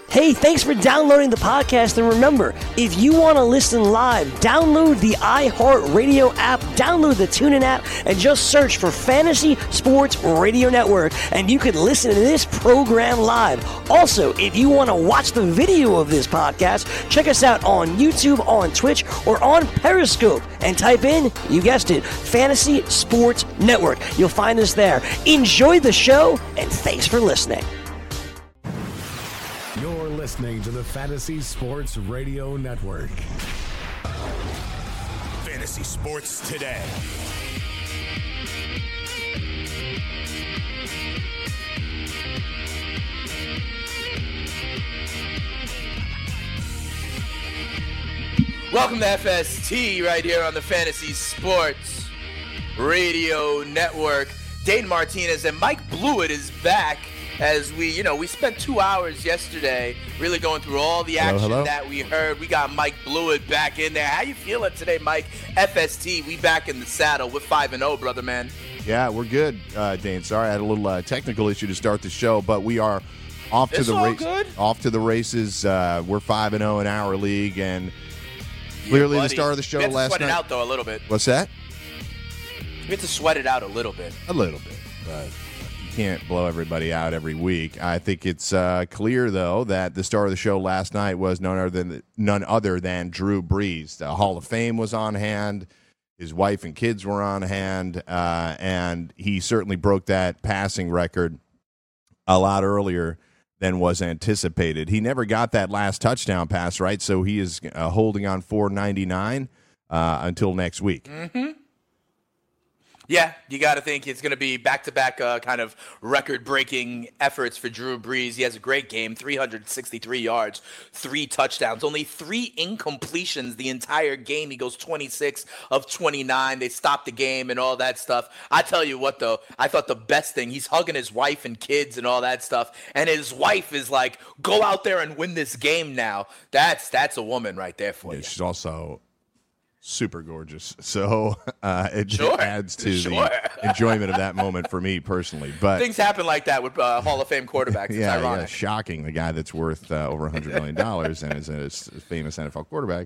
Hey, thanks for downloading the podcast, and remember, if you want to listen live, download the iHeartRadio app, download the TuneIn app, and just search for Fantasy Sports Radio Network, and you can listen to this program live. Also, if you want to watch the video of this podcast, check us out on YouTube, on Twitch, or on Periscope, and type in, you guessed it, Fantasy Sports Network. You'll find us there. Enjoy the show, and thanks for listening. You're listening to the Fantasy Sports Radio Network. Fantasy Sports Today. Welcome to FST right here on the Fantasy Sports Radio Network. Dayton Martinez and Mike Blewett is back as we spent 2 hours yesterday really going through all the action that we heard. We got Mike Blewett back in there. How you feeling today, Mike? FST, we back in the saddle. We're 5-0, brother, man. Yeah, we're good, Dane. Sorry, I had a little technical issue to start the show, but we are off to the races. We're 5-0 in our league, and clearly the star of the show last night. We had to sweat it out, though, a little bit. What's that? We had to sweat it out a little bit. A little bit, but you can't blow everybody out every week. I think it's clear, though, that the star of the show last night was none other than Drew Brees. The Hall of Fame was on hand. His wife and kids were on hand, and he certainly broke that passing record a lot earlier than was anticipated. He never got that last touchdown pass, right? So he is holding on 499 until next week. Mm-hmm. Yeah, you got to think it's going to be back-to-back kind of record-breaking efforts for Drew Brees. He has a great game, 363 yards, 3 touchdowns, only 3 incompletions the entire game. He goes 26 of 29. They stopped the game and all that stuff. I tell you what, though, I thought the best thing, he's hugging his wife and kids and all that stuff, and his wife is like, go out there and win this game now. That's a woman right there for you. She's also super gorgeous, so it adds to the enjoyment of that moment for me personally. But things happen like that with Hall of Fame quarterbacks. It's ironic. Yeah, shocking. The guy that's worth over $100 million and is a famous NFL quarterback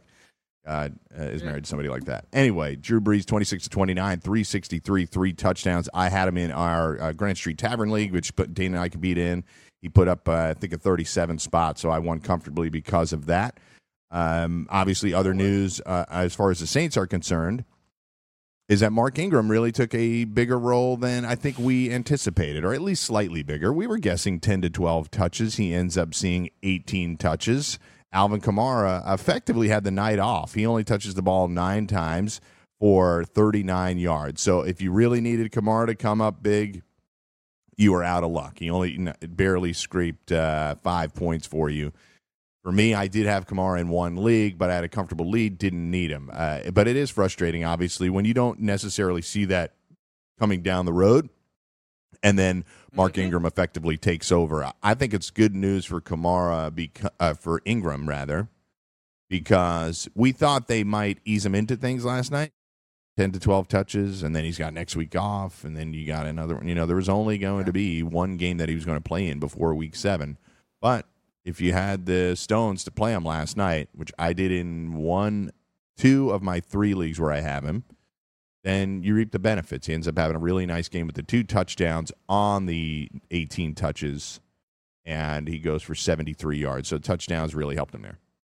is married to somebody like that. Anyway, Drew Brees, 26 to 29, 363, 3 touchdowns. I had him in our Grant Street Tavern League, which Dana and I compete in. He put up, I think, a 37 spot, so I won comfortably because of that. Obviously, other news as far as the Saints are concerned is that Mark Ingram really took a bigger role than I think we anticipated, or at least slightly bigger. We were guessing 10 to 12 touches. He ends up seeing 18 touches. Alvin Kamara effectively had the night off. He only touches the ball 9 times for 39 yards. So if you really needed Kamara to come up big, you were out of luck. He only barely scraped 5 points for you. For me, I did have Kamara in one league, but I had a comfortable lead, didn't need him. But it is frustrating, obviously, when you don't necessarily see that coming down the road, and then Mark Ingram effectively takes over. I think it's good news for for Ingram, rather, because we thought they might ease him into things last night, 10 to 12 touches, and then he's got next week off, and then you got another one. There was only going to be one game that he was going to play in before week 7, but if you had the stones to play him last night, which I did in 2 of my 3 leagues where I have him, then you reap the benefits. He ends up having a really nice game with the 2 touchdowns on the 18 touches, and he goes for 73 yards. So touchdowns really helped him there.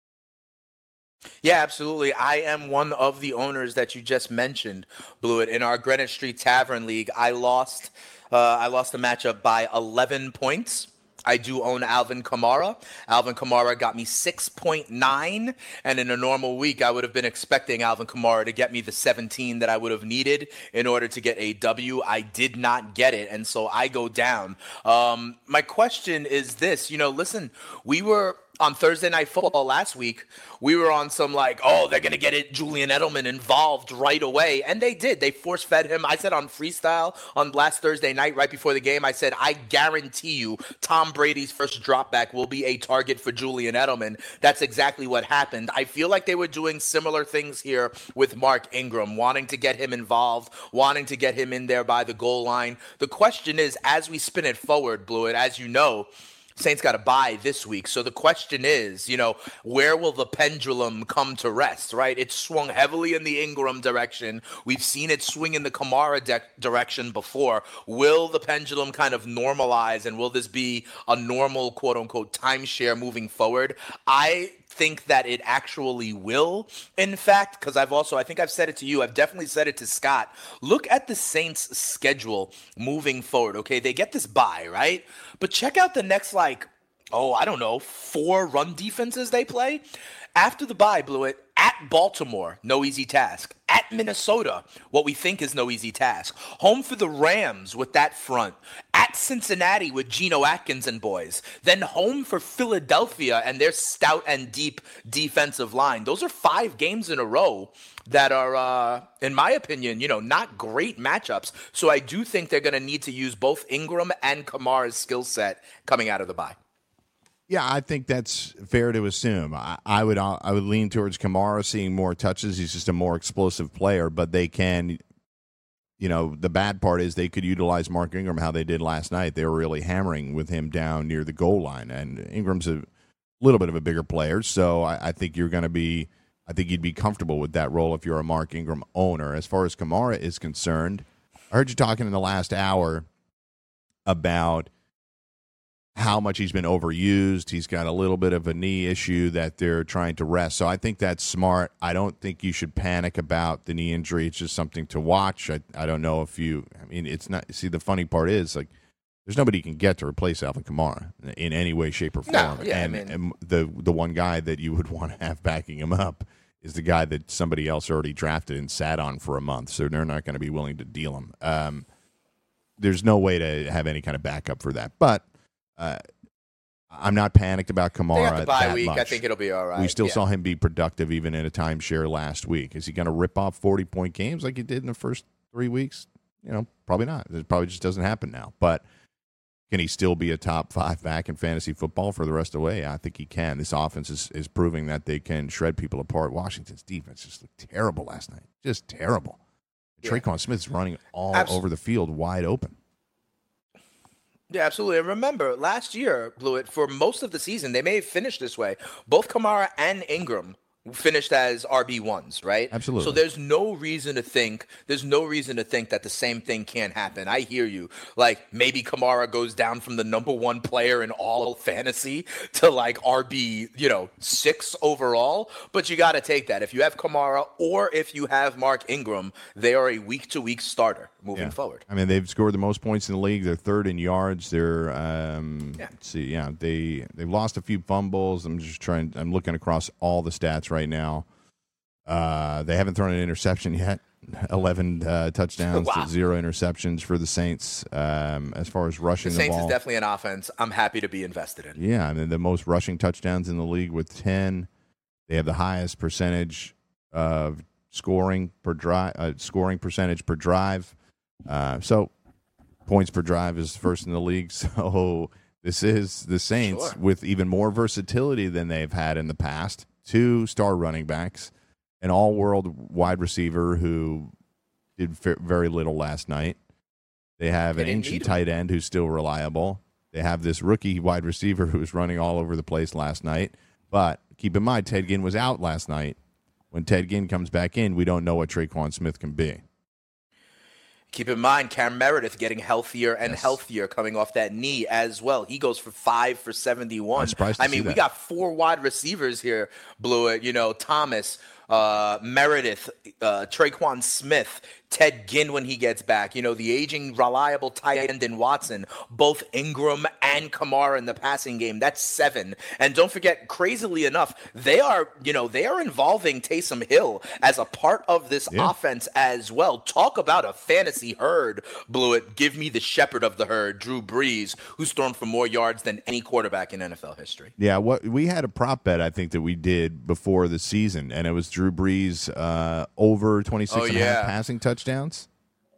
Yeah, absolutely. I am one of the owners that you just mentioned, Blewett. In our Greenwich Street Tavern League, I lost the matchup by 11 points. I do own Alvin Kamara. Alvin Kamara got me 6.9, and in a normal week, I would have been expecting Alvin Kamara to get me the 17 that I would have needed in order to get a W. I did not get it, and so I go down. My question is this. Listen, we were on Thursday Night Football last week, we were on some they're going to get Julian Edelman involved right away. And they did. They force-fed him. I said on Freestyle on last Thursday night, right before the game, I said, I guarantee you Tom Brady's first dropback will be a target for Julian Edelman. That's exactly what happened. I feel like they were doing similar things here with Mark Ingram, wanting to get him involved, wanting to get him in there by the goal line. The question is, as we spin it forward, Blewett, as you know, Saints got a bye this week. So the question is, where will the pendulum come to rest, right? It swung heavily in the Ingram direction. We've seen it swing in the Kamara direction before. Will the pendulum kind of normalize, and will this be a normal, quote-unquote, timeshare moving forward? I think that it actually will, in fact, because I think I've said it to you, I've definitely said it to Scott. Look at the Saints' schedule moving forward, okay? They get this bye, right? But check out the next, 4 run defenses they play. After the bye, blew it, at Baltimore, no easy task. At Minnesota, what we think is no easy task. Home for the Rams with that front. At Cincinnati with Geno Atkins and boys. Then home for Philadelphia and their stout and deep defensive line. Those are 5 games in a row that are, in my opinion, not great matchups. So I do think they're going to need to use both Ingram and Kamara's skill set coming out of the bye. Yeah, I think that's fair to assume. I would lean towards Kamara seeing more touches. He's just a more explosive player, but they can, the bad part is they could utilize Mark Ingram how they did last night. They were really hammering with him down near the goal line, and Ingram's a little bit of a bigger player, so I think you'd be comfortable with that role if you're a Mark Ingram owner. As far as Kamara is concerned, I heard you talking in the last hour about how much he's been overused. He's got a little bit of a knee issue that they're trying to rest. So I think that's smart. I don't think you should panic about the knee injury. It's just something to watch. I don't know if it's not. See, the funny part is, there's nobody you can get to replace Alvin Kamara in any way, shape, or form. No, yeah, and the one guy that you would want to have backing him up is the guy that somebody else already drafted and sat on for a month. So they're not going to be willing to deal him. There's no way to have any kind of backup for that. But I'm not panicked about Kamara. They got the bye that week. much. I think it'll be all right. We still saw him be productive even in a timeshare last week. Is he going to rip off 40-point games like he did in the first 3 weeks? Probably not. It probably just doesn't happen now. But can he still be a top 5 back in fantasy football for the rest of the way? I think he can. This offense is proving that they can shred people apart. Washington's defense just looked terrible last night. Just terrible. Yeah. Traquan Smith's running all over the field wide open. Yeah, absolutely. And remember, last year, Blewett, for most of the season, they may have finished this way. Both Kamara and Ingram finished as RB1s, right? Absolutely. So there's no reason to think that the same thing can't happen. I hear you. Maybe Kamara goes down from the number 1 player in all fantasy to RB, 6 overall, but you got to take that. If you have Kamara or if you have Mark Ingram, they are a week-to-week starter moving forward. I mean, they've scored the most points in the league. They're 3rd in yards. They're they've lost a few fumbles. I'm looking across all the stats right now. They haven't thrown an interception yet. 11 touchdowns to 0 interceptions for the Saints. As far as rushing the ball, Saints is definitely an offense I'm happy to be invested in. Yeah, I mean, the most rushing touchdowns in the league with 10. They have the highest percentage of scoring percentage per drive. So points per drive is first in the league. So this is the Saints with even more versatility than they've had in the past. 2 star running backs, an all-world wide receiver who did very little last night. They have an ancient tight end who's still reliable. They have this rookie wide receiver who was running all over the place last night. But keep in mind, Ted Ginn was out last night. When Ted Ginn comes back in, we don't know what Traquan Smith can be. Keep in mind, Cam Meredith getting healthier and healthier coming off that knee as well. He goes for 5 for 71. We got 4 wide receivers here, Blewett. Thomas, Meredith, Traquan Smith, Ted Ginn when he gets back. The aging, reliable tight end in Watson. Both Ingram and Kamara in the passing game. That's 7. And don't forget, crazily enough, they are involving Taysom Hill as a part of this offense as well. Talk about a fantasy herd, Blewett. Give me the shepherd of the herd, Drew Brees, who's thrown for more yards than any quarterback in NFL history. Yeah, we had a prop bet, I think, that we did before the season, and it was Drew Brees over 26 and a half passing touchdowns.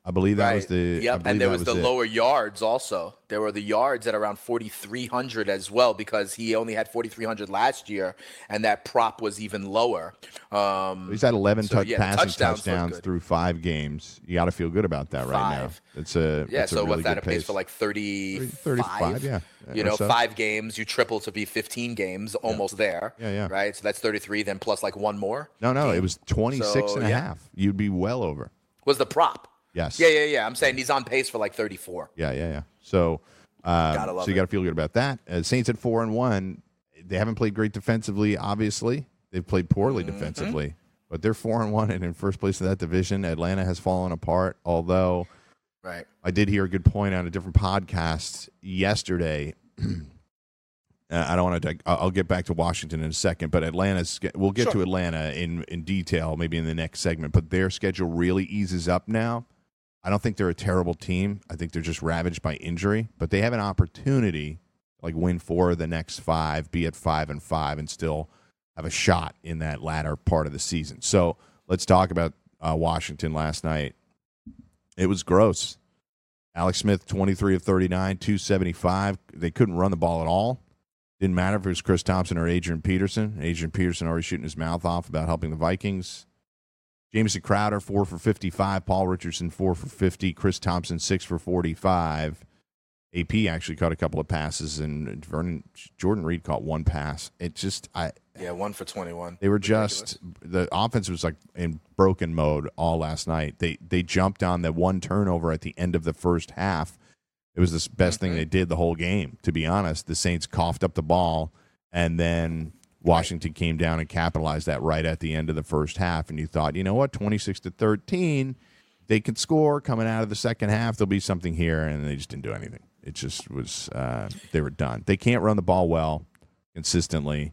I believe that was the. Yep, and there was the lower yards also. There were the yards at around 4,300 as well, because he only had 4,300 last year, and that prop was even lower. He's had 11 passing touchdowns through 5 games. You got to feel good about that right now. It's a so really what's that? It pays for like 35. Yeah. So. 5 games, you triple to be 15 games, almost there. Yeah. Right. So that's 33. Then plus like one more. No, it was 26 and a half. You'd be well over. Was the prop? Yes. Yeah. I'm saying he's on pace for like 34. Yeah. So, you got to feel good about that. Saints at 4-1. They haven't played great defensively. Obviously, they've played poorly defensively, but they're 4-1 and in first place in that division. Atlanta has fallen apart. Although, I did hear a good point on a different podcast yesterday. I don't want to. I'll get back to Washington in a second, but we'll get to Atlanta in detail maybe in the next segment. But their schedule really eases up now. I don't think they're a terrible team. I think they're just ravaged by injury. But they have an opportunity, like win 4 of the next 5, be at 5-5, and still have a shot in that latter part of the season. So let's talk about Washington last night. It was gross. Alex Smith, 23 of 39, 275. They couldn't run the ball at all. Didn't matter if it was Chris Thompson or Adrian Peterson. Adrian Peterson already shooting his mouth off about helping the Vikings. Jamison Crowder, 4 for 55. Paul Richardson, 4 for 50. Chris Thompson, 6 for 45. AP actually caught a couple of passes, and Jordan Reed caught 1 pass. It just, 1 for 21. They were just, the offense was like in broken mode all last night. They jumped on that 1 turnover at the end of the first half. It was the best thing they did the whole game, to be honest. The Saints coughed up the ball, and then Washington came down and capitalized that right at the end of the first half. And you thought, you know what, 26-13, they could score coming out of the second half. There'll be something here, and they just didn't do anything. It just was they were done. They can't run the ball well consistently.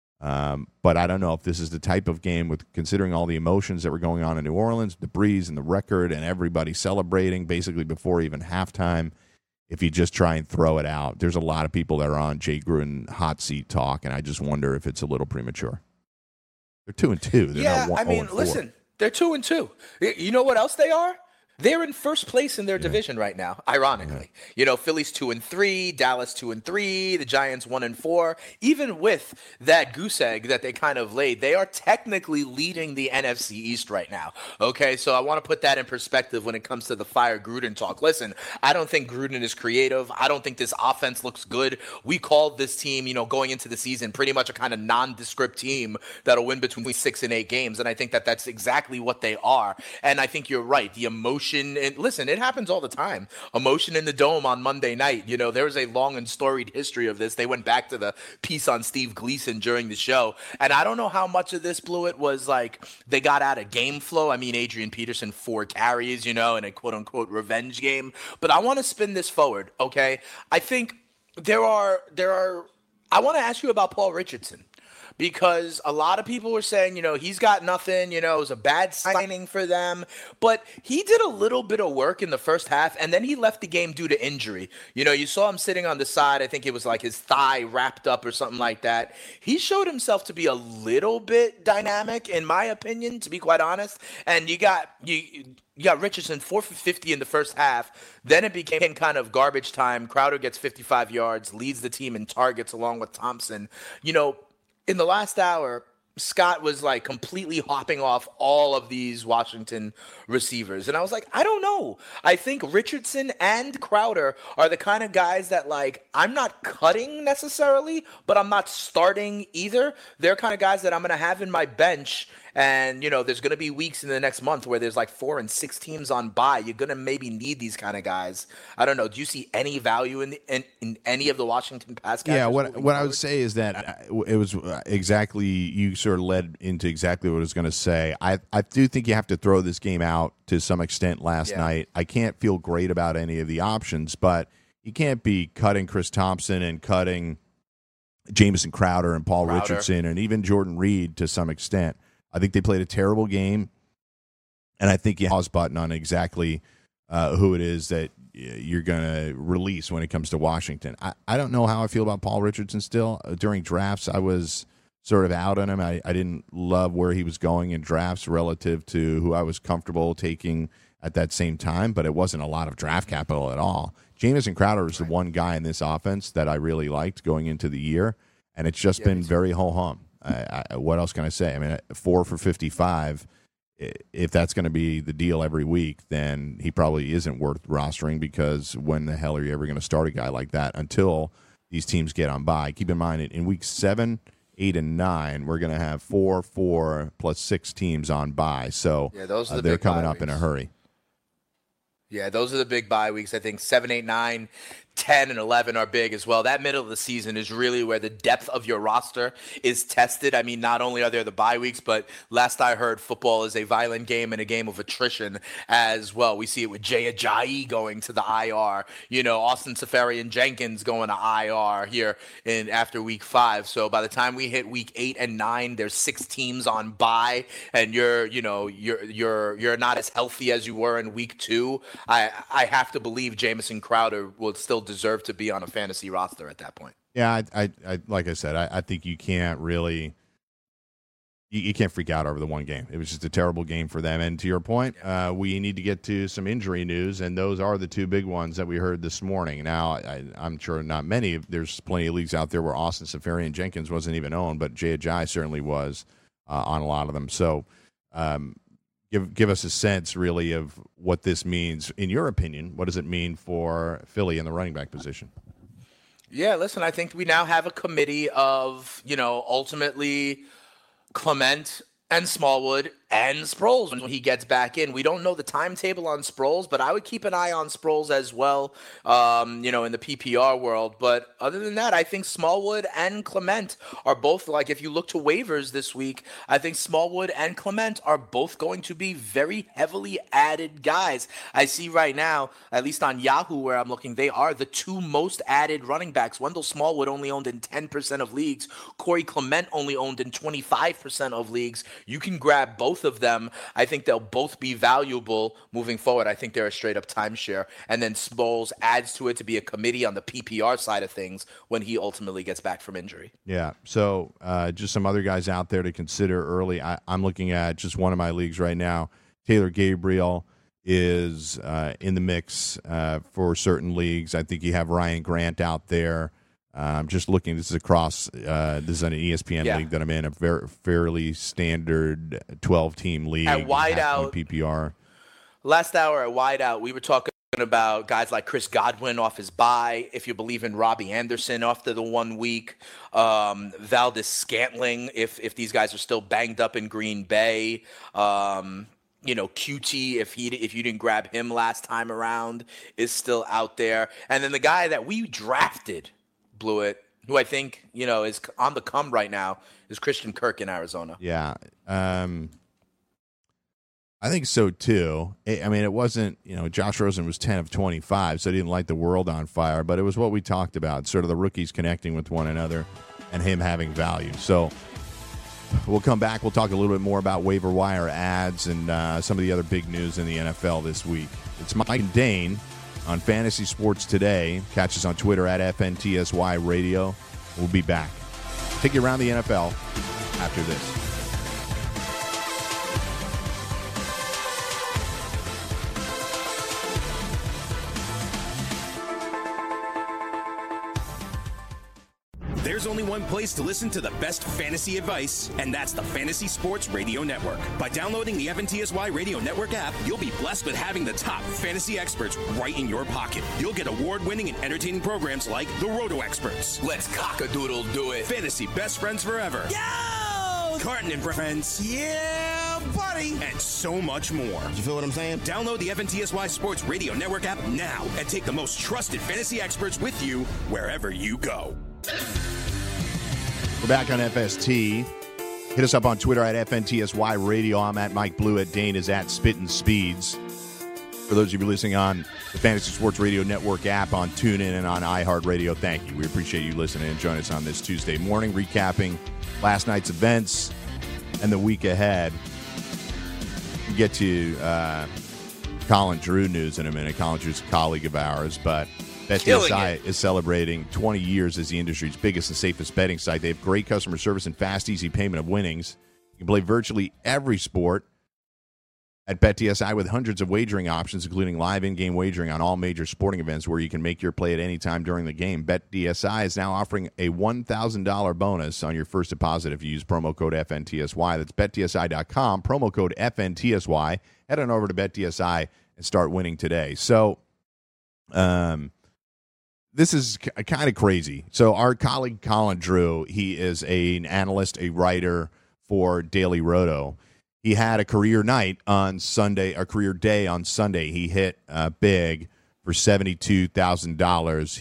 But I don't know if this is the type of game, with considering all the emotions that were going on in New Orleans, the breeze and the record and everybody celebrating basically before even halftime. If you just try and throw it out, there's a lot of people that are on Jay Gruden hot seat talk, and I just wonder if it's a little premature. They're 2-2. They're not 0-4. Listen, they're 2-2. You know what else they are? They're in first place in their division right now, ironically. Philly's 2-3, Dallas 2-3, the Giants 1-4. Even with that goose egg that they kind of laid, they are technically leading the NFC East right now. Okay, so I want to put that in perspective when it comes to the fire Gruden talk. Listen, I don't think Gruden is creative. I don't think this offense looks good. We called this team, going into the season, pretty much a kind of nondescript team that'll win between 6 and 8 games, and I think that that's exactly what they are. And I think you're right. The emotion. And listen, it happens all the time. Emotion in the Dome on Monday night. There was a long and storied history of this. They went back to the piece on Steve Gleason during the show. And I don't know how much of this, Blewett, was like they got out of game flow. I mean, Adrian Peterson, 4 carries, in a quote-unquote revenge game. But I want to spin this forward, okay? I think there are I want to ask you about Paul Richardson. Because a lot of people were saying, he's got nothing, it was a bad signing for them. But he did a little bit of work in the first half, and then he left the game due to injury. You saw him sitting on the side. I think it was like his thigh wrapped up or something like that. He showed himself to be a little bit dynamic, in my opinion, to be quite honest. And you got Richardson 4 for 50 in the first half. Then it became kind of garbage time. Crowder gets 55 yards, leads the team in targets along with Thompson. In the last hour, Scott was like completely hopping off all of these Washington receivers. And I was like, I don't know. I think Richardson and Crowder are the kind of guys that, like, I'm not cutting necessarily, but I'm not starting either. They're kind of guys that I'm going to have in my bench. And, there's going to be weeks in the next month where there's like 4 and 6 teams on bye. You're going to maybe need these kind of guys. I don't know. Do you see any value in any of the Washington pass catchers? Yeah, what I would say is that it was exactly, you sort of led into exactly what I was going to say. I do think you have to throw this game out to some extent last night. I can't feel great about any of the options, but you can't be cutting Chris Thompson and cutting Jamison Crowder and Paul Richardson and even Jordan Reed to some extent. I think they played a terrible game, and I think you pause button on exactly who it is that you're going to release when it comes to Washington. I don't know how I feel about Paul Richardson still. During drafts, I was sort of out on him. I didn't love where he was going in drafts relative to who I was comfortable taking at that same time, but it wasn't a lot of draft capital at all. Jamison Crowder is the one guy in this offense that I really liked going into the year, and it's just been very ho-hum. What else can I say? I mean, 4 for 55. If that's going to be the deal every week, then he probably isn't worth rostering, because when the hell are you ever going to start a guy like that until these teams get on bye? Keep in mind, in week 7, 8, and 9, we're going to have 4 plus 6 teams on bye. So those are they're coming up in a hurry. Yeah, those are the big bye weeks. I think 7, 8, 9, 10, and 11 are big as well. That middle of the season is really where the depth of your roster is tested. I mean, not only are there the bye weeks, but last I heard, football is a violent game and a game of attrition as well. We see it with Jay Ajayi going to the IR. Austin Seferian-Jenkins going to IR here after week 5. So by the time we hit week 8 and 9, there's 6 teams on bye, and you're not as healthy as you were in week 2. I have to believe Jamison Crowder will still deserve to be on a fantasy roster at that point. Yeah, I like I said, I think you can't really you can't freak out over the one game. It was just a terrible game for them. And to your point, we need to get to some injury news, and those are the 2 big ones that we heard this morning. Now, I'm sure not many. There's plenty of leagues out there where Austin Seferian-Jenkins wasn't even owned, but Jay Ajayi certainly was on a lot of them. So give us a sense, really, of what this means. In your opinion, what does it mean for Philly in the running back position? Yeah, listen, I think we now have a committee of, ultimately Clement and Smallwood and Sproles when he gets back in. We don't know the timetable on Sproles, but I would keep an eye on Sproles as well, in the PPR world. But other than that, I think Smallwood and Clement are both, like, if you look to waivers this week, I think Smallwood and Clement are both going to be very heavily added guys. I see right now, at least on Yahoo where I'm looking, they are the 2 most added running backs. Wendell Smallwood only owned in 10% of leagues. Corey Clement only owned in 25% of leagues. You can grab both of them. I think they'll both be valuable moving forward. I think they're a straight up timeshare. And then Sproles adds to it to be a committee on the PPR side of things when he ultimately gets back from injury. Yeah. So just some other guys out there to consider early. I'm looking at just one of my leagues right now. Taylor Gabriel is in the mix for certain leagues. I think you have Ryan Grant out there. I'm just looking. This is across. This is an ESPN league that I'm in, a fairly standard 12-team league. At wideout, PPR. Last hour at wideout, we were talking about guys like Chris Godwin off his bye. If you believe in Robbie Anderson after the 1 week, Valdez Scantling. If these guys are still banged up in Green Bay. QT, if you didn't grab him last time around, is still out there. And then the guy that we drafted, Blewett, who I think, is on the come right now, is Christian Kirk in Arizona. Yeah. I think so, too. I mean, it wasn't, Josh Rosen was 10 of 25, so he didn't light the world on fire, but it was what we talked about, sort of the rookies connecting with one another and him having value. So we'll come back. We'll talk a little bit more about waiver wire ads and some of the other big news in the NFL this week. It's Mike and Dane on Fantasy Sports Today. Catch us on Twitter at FNTSY Radio. We'll be back. Take you around the NFL after this. There's only one place to listen to the best fantasy advice, and that's the Fantasy Sports Radio Network. By downloading the FNTSY Radio Network app, you'll be blessed with having the top fantasy experts right in your pocket. You'll get award-winning and entertaining programs like The Roto Experts, Let's Cock-a-Doodle Do It, Fantasy Best Friends Forever, Yo! Carton and Friends, Yeah, buddy! and so much more. You feel what I'm saying? Download the FNTSY Sports Radio Network app now and take the most trusted fantasy experts with you wherever you go. We're back on FST. Hit us up on Twitter at FNTSY Radio. I'm at Mike Blewett. Dane is at Spittin' Speeds. For those of you listening on the Fantasy Sports Radio Network app, on TuneIn and on iHeartRadio, thank you. We appreciate you listening and joining us on this Tuesday morning, recapping last night's events and the week ahead. We'll get to Colin Drew news in a minute. Colin Drew's a colleague of ours, but BetDSI is celebrating 20 years as the industry's biggest and safest betting site. They have great customer service and fast, easy payment of winnings. You can play virtually every sport at BetDSI with hundreds of wagering options, including live in-game wagering on all major sporting events where you can make your play at any time during the game. BetDSI is now offering a $1,000 bonus on your first deposit if you use promo code FNTSY. That's BetDSI.com, promo code FNTSY. Head on over to BetDSI and start winning today. So this is kind of crazy. So our colleague Colin Drew, he is an analyst, a writer for Daily Roto. He had a career night on Sunday, a career day on Sunday. He hit big for $72,000.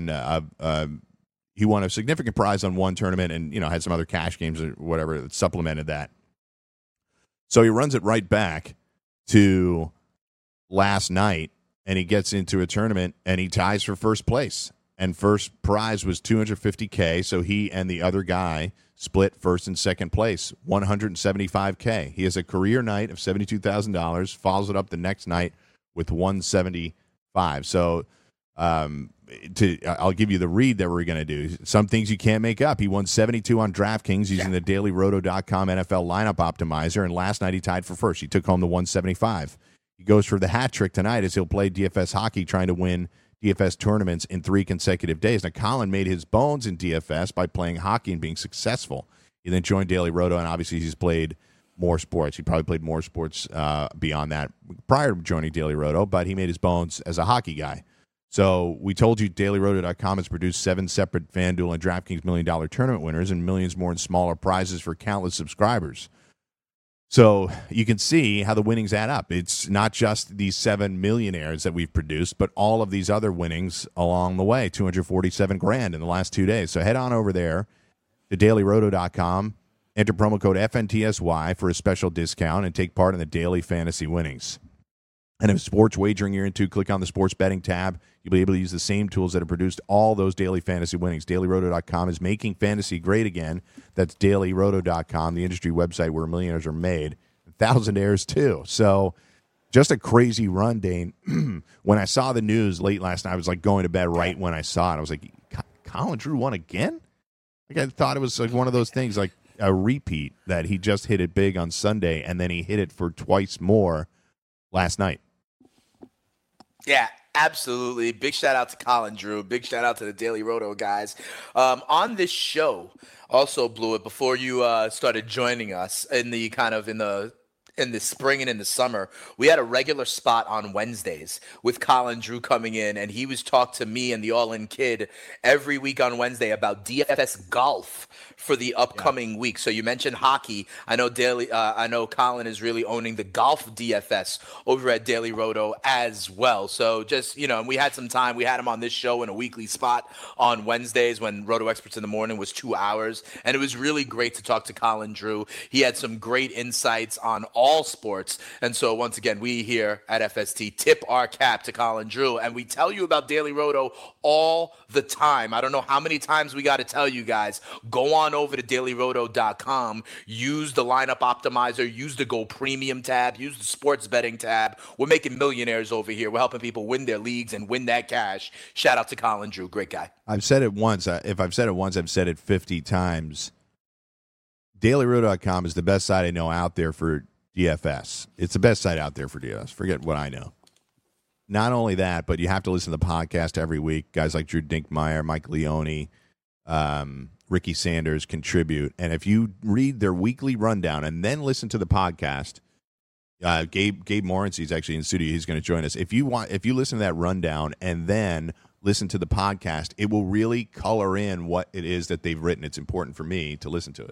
He won a significant prize on one tournament, and had some other cash games or whatever that supplemented that. So he runs it right back to last night, and he gets into a tournament and he ties for first place. And first prize was $250K. So he and the other guy split first and second place, $175K. He has a career night of $72,000, follows it up the next night with $175. So I'll give you the read that we're going to do. Some things you can't make up. He won 72 on DraftKings using the DailyRoto.com NFL lineup optimizer, and last night he tied for first. He took home the 175. He goes for the hat trick tonight as he'll play DFS hockey, trying to win DFS tournaments in 3 consecutive days. Now, Colin made his bones in DFS by playing hockey and being successful. He then joined Daily Roto, and obviously he's played more sports. He probably played more sports beyond that prior to joining Daily Roto, but he made his bones as a hockey guy. So we told you DailyRoto.com has produced 7 separate FanDuel and DraftKings $1 Million Tournament winners and millions more in smaller prizes for countless subscribers. So you can see how the winnings add up. It's not just these 7 millionaires that we've produced, but all of these other winnings along the way, $247,000 in the last 2 days. So head on over there to DailyRoto.com, enter promo code FNTSY for a special discount, and take part in the daily fantasy winnings. And if sports wagering you're into, click on the sports betting tab. You'll be able to use the same tools that have produced all those daily fantasy winnings. DailyRoto.com is making fantasy great again. That's DailyRoto.com, the industry website where millionaires are made. Thousandaires, too. So just a crazy run, Dane. When I saw the news late last night, I was like going to bed right when I saw it. I was like, Colin Drew won again? Like I thought it was like one of those things, like a repeat, that he just hit it big on Sunday, and then he hit it for twice more last night. Yeah, absolutely. Big shout out to Colin Drew. Big shout out to the Daily Roto guys. On this show, also Blew It, before you started joining us in the spring and in the summer, we had a regular spot on Wednesdays with Colin Drew coming in, and he was talk to me and the All In Kid every week on Wednesday about DFS golf for the upcoming week. So you mentioned hockey. I know Colin is really owning the golf DFS over at Daily Roto as well. So just, and we had some time. We had him on this show in a weekly spot on Wednesdays when Roto Experts in the Morning was 2 hours. And it was really great to talk to Colin Drew. He had some great insights on all sports. And so once again, we here at FST tip our cap to Colin Drew, and we tell you about Daily Roto all the time. I don't know how many times we got to tell you guys, go on over to dailyroto.com, use the lineup optimizer, use the Go Premium tab, use the sports betting tab. We're making millionaires over here. We're helping people win their leagues and win that cash. Shout out to Colin Drew. Great guy. I've said it once. If I've said it once, I've said it 50 times. DailyRoto.com is the best site I know out there for DFS. It's the best site out there for DFS. Forget what I know. Not only that, but you have to listen to the podcast every week. Guys like Drew Dinkmeyer, Mike Leone, Ricky Sanders contribute. And if you read their weekly rundown and then listen to the podcast, Gabe Morency is actually in studio. He's going to join us. If you listen to that rundown and then listen to the podcast, it will really color in what it is that they've written. It's important for me to listen to it.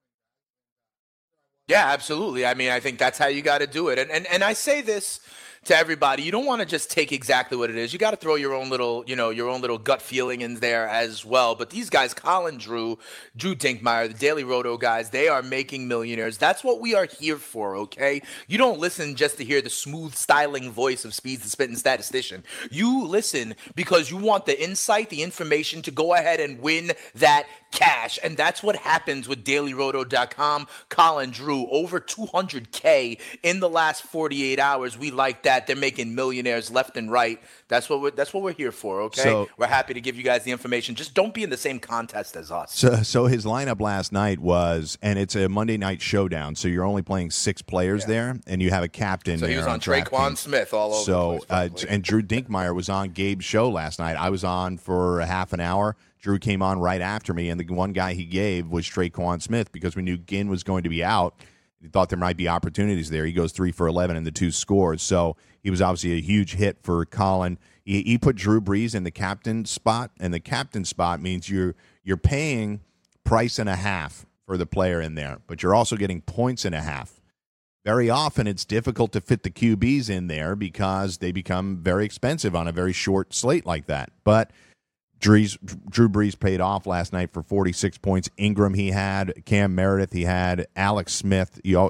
Yeah, absolutely. I mean, I think that's how you got to do it. And I say this to everybody. You don't want to just take exactly what it is. You got to throw your own little, your own little gut feeling in there as well. But these guys, Colin Drew Dinkmeyer, the Daily Roto guys, they are making millionaires. That's what we are here for, okay? You don't listen just to hear the smooth styling voice of Speeds the Spitting Statistician. You listen because you want the insight, the information to go ahead and win that cash. And that's what happens with DailyRoto.com. Colin Drew, over $200K in the last 48 hours. We like that. that. They're making millionaires left and right. That's what we're here for, okay? So, we're happy to give you guys the information. Just don't be in the same contest as us. So his lineup last night was, and it's a Monday night showdown, so you're only playing 6 players there, and you have a captain. So he was on Traquan Smith all over the place. And Drew Dinkmeyer was on Gabe's show last night. I was on for a half an hour. Drew came on right after me, and the one guy he gave was Traquan Smith because we knew Ginn was going to be out. He thought there might be opportunities there. He goes 3 for 11 and the 2 scores. So he was obviously a huge hit for Colin. He put Drew Brees in the captain spot, and the captain spot means you're paying price and a half for the player in there, but you're also getting points and a half. Very often it's difficult to fit the QBs in there because they become very expensive on a very short slate like that. But Drew Brees paid off last night for 46 points. Ingram he had, Cam Meredith he had, Alex Smith. You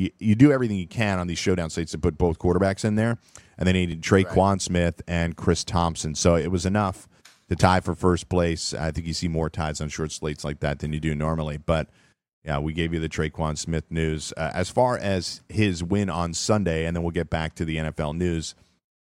do everything you can on these showdown slates to put both quarterbacks in there. And then he needed Traquan Smith and Chris Thompson. So it was enough to tie for first place. I think you see more ties on short slates like that than you do normally. But, yeah, we gave you the Traquan Smith news. As far as his win on Sunday, and then we'll get back to the NFL news,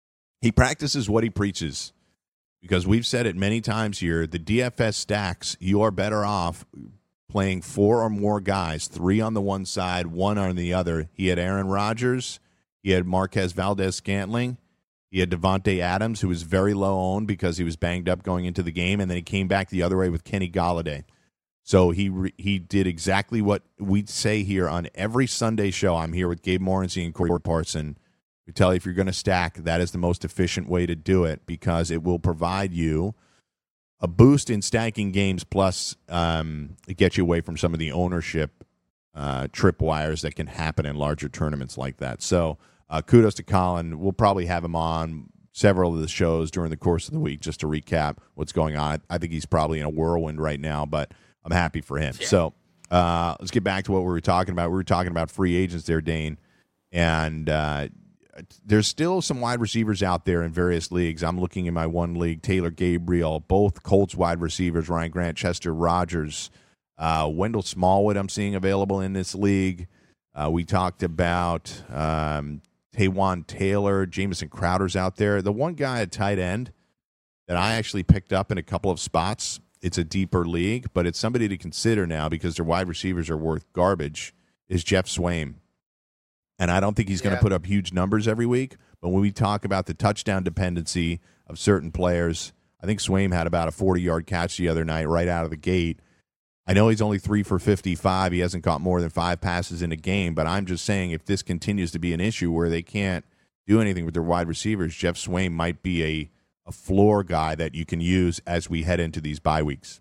he practices what he preaches. Because we've said it many times here, the DFS stacks, you are better off playing 4 or more guys, 3 on the one side, 1 on the other. He had Aaron Rodgers. He had Marquez Valdez-Scantling. He had Devontae Adams, who was very low owned because he was banged up going into the game, and then he came back the other way with Kenny Golladay. So he did exactly what we say here on every Sunday show. I'm here with Gabe Morency and Corey Parson. We tell you if you're going to stack, that is the most efficient way to do it because it will provide you a boost in stacking games, plus it gets you away from some of the ownership tripwires that can happen in larger tournaments like that. So kudos to Colin. We'll probably have him on several of the shows during the course of the week just to recap what's going on. I think he's probably in a whirlwind right now, but I'm happy for him. Yeah. So let's get back to what we were talking about. We were talking about free agents there, Dane, and there's still some wide receivers out there in various leagues. I'm looking in my one league, Taylor Gabriel, both Colts wide receivers, Ryan Grant, Chester Rogers, Wendell Smallwood I'm seeing available in this league. We talked about Taywan Taylor, Jamison Crowder's out there. The one guy at tight end that I actually picked up in a couple of spots, it's a deeper league, but it's somebody to consider now because their wide receivers are worth garbage, is Jeff Swaim. And I don't think he's going to put up huge numbers every week. But when we talk about the touchdown dependency of certain players, I think Swaim had about a 40-yard catch the other night right out of the gate. I know he's only 3 for 55. He hasn't caught more than 5 passes in a game. But I'm just saying if this continues to be an issue where they can't do anything with their wide receivers, Jeff Swaim might be a floor guy that you can use as we head into these bye weeks.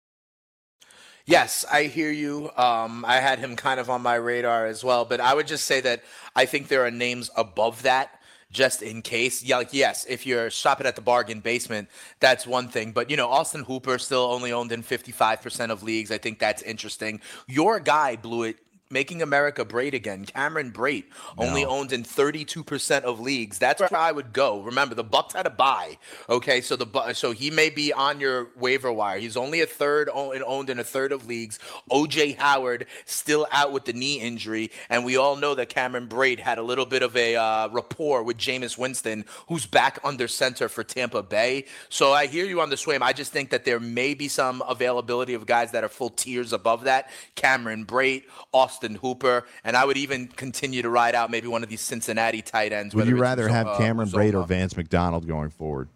Yes, I hear you. I had him kind of on my radar as well, but I would just say that I think there are names above that just in case. Yeah, like, yes, if you're shopping at the bargain basement, that's one thing. But, Austin Hooper still only owned in 55% of leagues. I think that's interesting. Your guy blew it. Making America great again. Cameron Brate only owned in 32% of leagues. That's where I would go. Remember, the Bucs had a bye. Okay, so he may be on your waiver wire. He's only a third owned in a third of leagues. O.J. Howard still out with the knee injury, and we all know that Cameron Brate had a little bit of a rapport with Jameis Winston, who's back under center for Tampa Bay. So I hear you on the Swaim. I just think that there may be some availability of guys that are full tiers above that. Cameron Brate, Austin Hooper, and I would even continue to ride out maybe one of these Cincinnati tight ends. Would you rather have Cameron Brate or Vance McDonald going forward?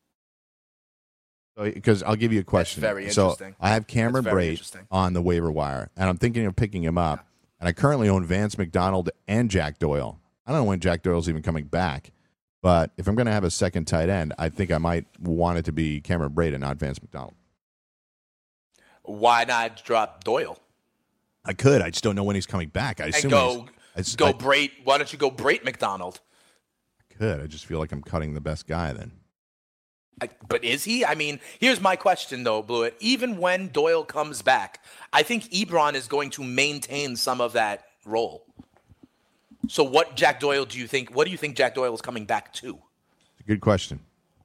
Because I'll give you a question. That's very interesting. So I have Cameron Brate on the waiver wire, and I'm thinking of picking him up. And I currently own Vance McDonald and Jack Doyle. I don't know when Jack Doyle's even coming back, but if I'm going to have a second tight end, I think I might want it to be Cameron Brate and not Vance McDonald. Why not drop Doyle? I could. I just don't know when he's coming back. I assume go Brate. Why don't you go Brate McDonald? I could. I just feel like I'm cutting the best guy then. But is he? I mean, here's my question, though, Blewett. Even when Doyle comes back, I think Ebron is going to maintain some of that role. So what Jack Doyle do you think? What do you think Jack Doyle is coming back to? It's a good question.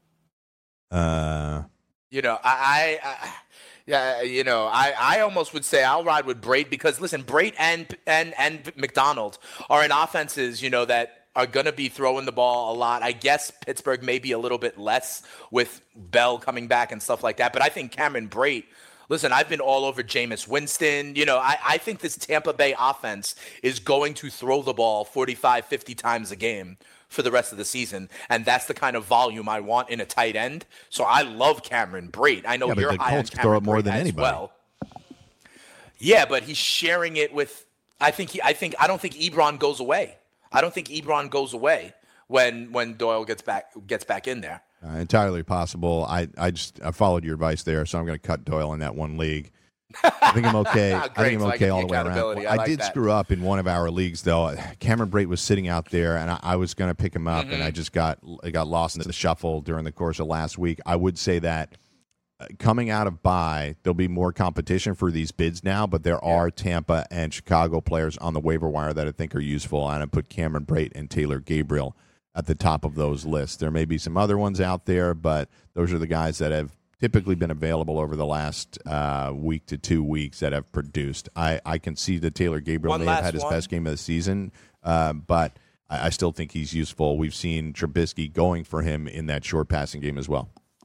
I almost would say I'll ride with Brate because, listen, Brate and McDonald are in offenses, that are going to be throwing the ball a lot. I guess Pittsburgh may be a little bit less with Bell coming back and stuff like that. But I think Cameron Brate, listen, I've been all over Jameis Winston. I think this Tampa Bay offense is going to throw the ball 45, 50 times a game for the rest of the season. And that's the kind of volume I want in a tight end. So I love Cameron Brate. I know you're high on Cameron throw it more Brate than as anybody. well. Yeah, but he's sharing it with I don't think Ebron goes away. I don't think Ebron goes away when Doyle gets back in there. Entirely possible. I followed your advice there, so I'm going to cut Doyle in that one league. I think I'm okay. I think I'm okay all the way around. I did screw up in one of our leagues, though. Cameron Brate was sitting out there, and I was going to pick him up, and I just got lost in the shuffle during the course of last week. I would say that coming out of bye, there'll be more competition for these bids now, but there are Tampa and Chicago players on the waiver wire that I think are useful, and I put Cameron Brate and Taylor Gabriel at the top of those lists. There may be some other ones out there, but those are the guys that have typically been available over the last week to 2 weeks that have produced. I can see that Taylor Gabriel may have had his best game of the season, but I still think he's useful. We've seen Trubisky going for him in that short passing game as well.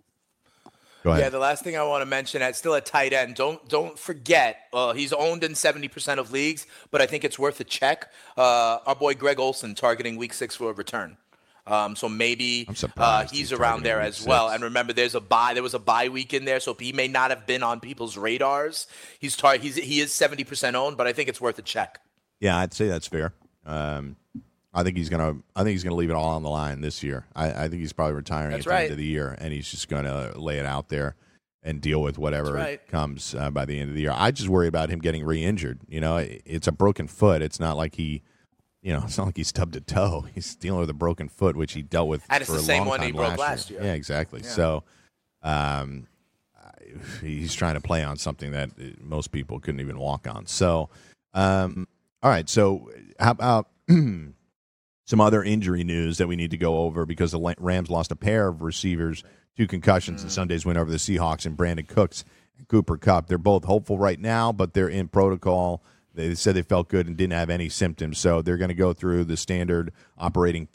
Go ahead. Yeah, the last thing I want to mention, it's still a tight end. Don't forget, he's owned in 70% of leagues, but I think it's worth a check. Our boy Greg Olsen targeting week 6 for a return. So maybe he's around there as well. And remember, there was a bye week in there, so he may not have been on people's radars. He is 70% owned, but I think it's worth a check. Yeah, I'd say that's fair. I think he's gonna leave it all on the line this year. I think he's probably retiring at the end of the year, and he's just gonna lay it out there and deal with whatever comes by the end of the year. I just worry about him getting re-injured. It's a broken foot. It's not like it's not like he stubbed a toe. He's dealing with a broken foot, which he dealt with and it's for the a same long one time he broke last year. Yeah, exactly. Yeah. So he's trying to play on something that most people couldn't even walk on. So, all right. So how about some other injury news that we need to go over, because the Rams lost a pair of receivers, 2 concussions in Sunday's win over the Seahawks, and Brandon Cooks and Cooper Kupp. They're both hopeful right now, but they're in protocol. They said they felt good and didn't have any symptoms, so they're going to go through the standard operating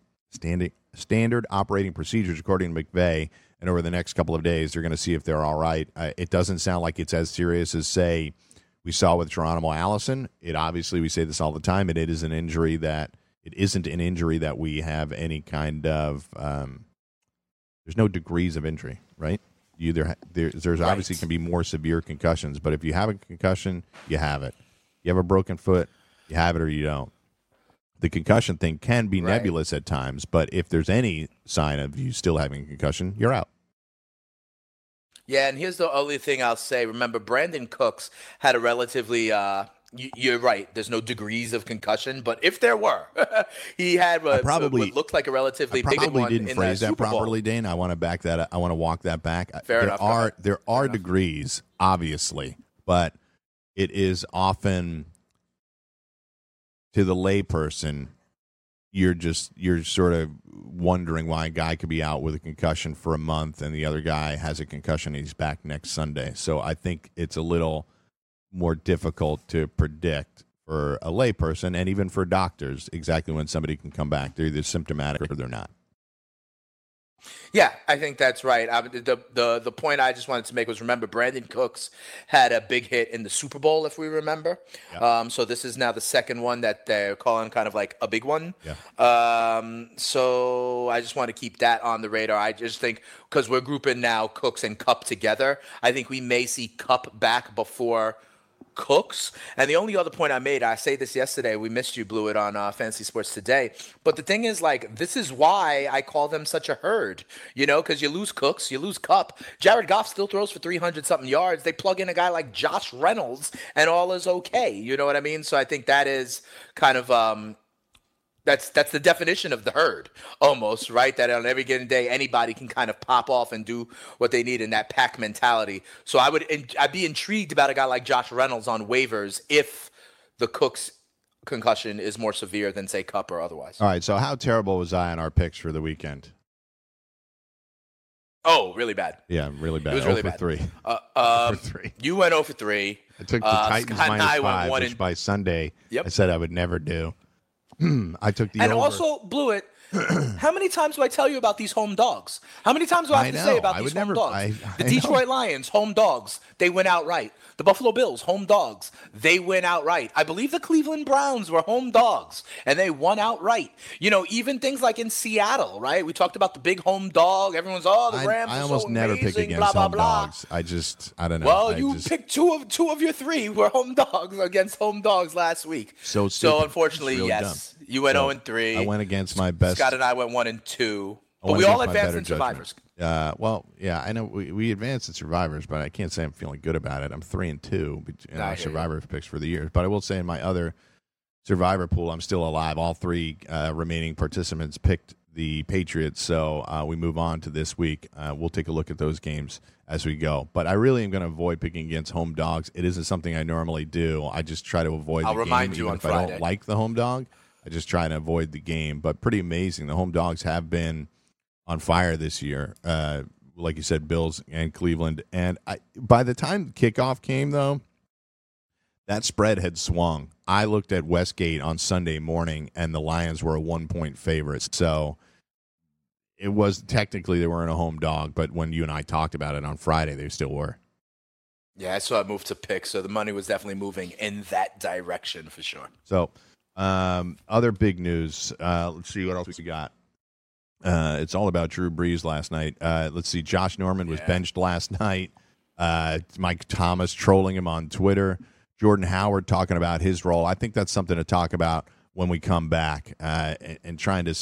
procedures according to McVay, and over the next couple of days, they're going to see if they're all right. It doesn't sound like it's as serious as, say, we saw with Geronimo Allison. We say this all the time, it isn't an injury that we have any kind of there's no degrees of injury, right? There's obviously can be more severe concussions, but if you have a concussion, you have it. You have a broken foot, you have it or you don't. The concussion thing can be nebulous at times, but if there's any sign of you still having a concussion, you're out. Yeah, and here's the only thing I'll say. Remember, Brandon Cooks had a relatively you're right. There's no degrees of concussion, but if there were, he had what looked like a relatively big one. I probably didn't phrase that properly, Dane. I want to back that up. I want to walk that back. There are degrees, obviously, but it is often, to the layperson, you're sort of wondering why a guy could be out with a concussion for a month and the other guy has a concussion and he's back next Sunday. So I think it's a little more difficult to predict for a layperson and even for doctors exactly when somebody can come back. They're either symptomatic or they're not. Yeah, I think that's right. The point I just wanted to make was, remember, Brandon Cooks had a big hit in the Super Bowl, if we remember. Yeah. So this is now the second one that they're calling kind of like a big one. Yeah. So I just want to keep that on the radar. I just think, because we're grouping now Cooks and Kupp together, I think we may see Kupp back before Cooks. And the only other point I made, I say this yesterday, we missed you, Blew It, on Fantasy Sports Today. But the thing is, this is why I call them such a herd, because you lose Cooks, you lose Kupp. Jared Goff still throws for 300-something yards. They plug in a guy like Josh Reynolds, and all is okay. You know what I mean? So I think that is kind of that's the definition of the herd, almost, right? That on every given day, anybody can kind of pop off and do what they need in that pack mentality. So I'd be intrigued about a guy like Josh Reynolds on waivers if the Cooks concussion is more severe than, say, Kupp or otherwise. All right, so how terrible was I on our picks for the weekend? Oh, really bad. Yeah, really bad. It was really bad. 3. 3. You went 0 for 3. I took the Titans Scott minus 5, which by Sunday I said I would never do. I took the and over. also blew it. How many times do I tell you about these home dogs? How many times do I have to say about these home dogs? The Detroit Lions, home dogs, they win outright. The Buffalo Bills, home dogs, they win outright. I believe the Cleveland Browns were home dogs, and they won outright. You know, even things like in Seattle, right? We talked about the big home dog. Everyone's, the Rams I are almost so never amazing, pick against blah, blah, home blah. dogs. I don't know. Well, picked two of your three were home dogs against home dogs last week. So unfortunately, really yes, dumb. You went 0-3. I went against my best. Scott and I went 1-2. But we all advanced in Survivors. Well, yeah, I know we advanced in Survivors, but I can't say I'm feeling good about it. I'm 3-2 in our Survivor picks for the year. But I will say in my other Survivor pool, I'm still alive. All three remaining participants picked the Patriots, so we move on to this week. We'll take a look at those games as we go. But I really am going to avoid picking against home dogs. It isn't something I normally do. I just try to avoid the game. I'll remind you on Friday. If I don't like the home dog, I just try to avoid the game. But pretty amazing. The home dogs have been on fire this year, like you said, Bills and Cleveland. And by the time kickoff came, though, that spread had swung. I looked at Westgate on Sunday morning, and the Lions were a 1-point favorite. So it was technically they weren't a home dog, but when you and I talked about it on Friday, they still were. Yeah, I saw it move to pick, so the money was definitely moving in that direction for sure. So other big news. Let's see what else we got. It's all about Drew Brees last night. Let's see. Josh Norman was benched last night. Mike Thomas trolling him on Twitter. Jordan Howard talking about his role. I think that's something to talk about when we come back and trying to